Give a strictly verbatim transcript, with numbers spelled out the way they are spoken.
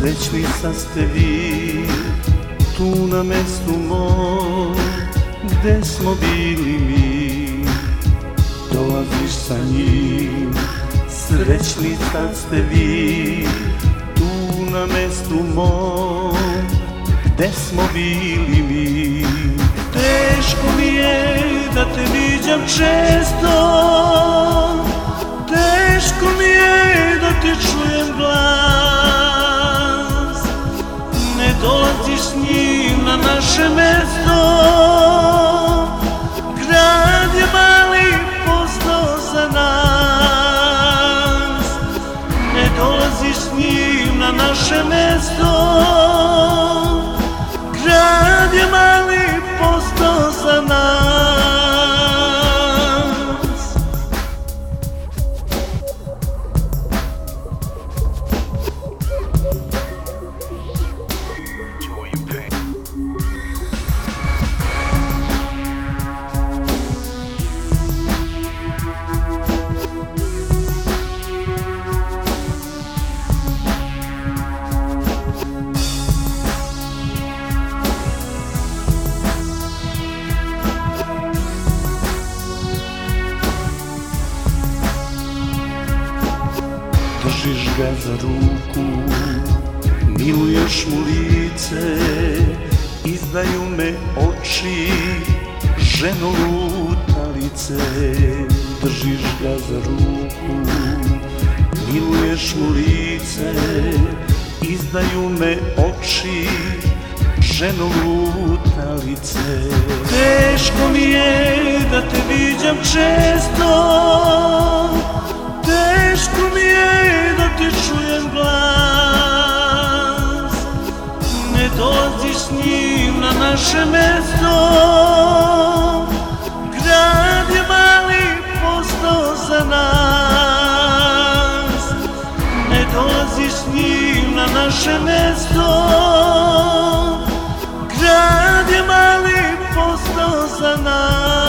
Srećni sad ste vi tu na mestu mom gde smo bili mi, dolaziš sa njim. Srećni sad ste vi tu na mestu mom gde smo bili mi. Teško mi je da te viđam često, teško mi je da ti čujem glas. Ne dolaziš s njim na naše mesto, grad je mali postao za nas. Ne dolaziš s njim na naše mesto, grad je mali postao za nas. Držiš ga za ruku, miluješ mu lice, izdaju me oči, ženo lutalice. Držiš ga za ruku, miluješ mu lice, izdaju me oči, ženo lutalice. Teško mi je da te viđam često, teško mi je da ti čujem glas. Ne dolaziš s njim na naše mesto, grad je mali postao za nas. Ne dolaziš s njim na naše mesto, grad je mali postao za nas.